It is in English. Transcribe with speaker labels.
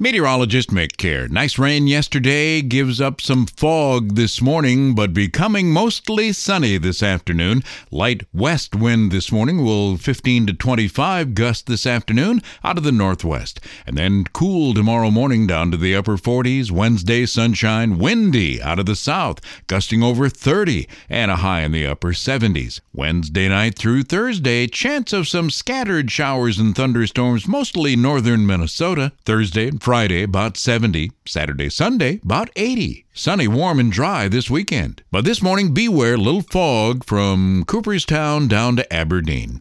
Speaker 1: Meteorologist Mick Care. Nice rain yesterday, gives up some fog this morning, but becoming mostly sunny this afternoon. Light west wind this morning will 15 to 25 gust this afternoon out of the northwest. And then cool tomorrow morning down to the upper 40s. Wednesday, sunshine, windy out of the south, gusting over 30 and a high in the upper 70s. Wednesday night through Thursday, chance of some scattered showers and thunderstorms, mostly northern Minnesota. Thursday and Friday, about 70. Saturday, Sunday, about 80. Sunny, warm, and dry this weekend. But this morning, beware little fog from Cooperstown down to Aberdeen.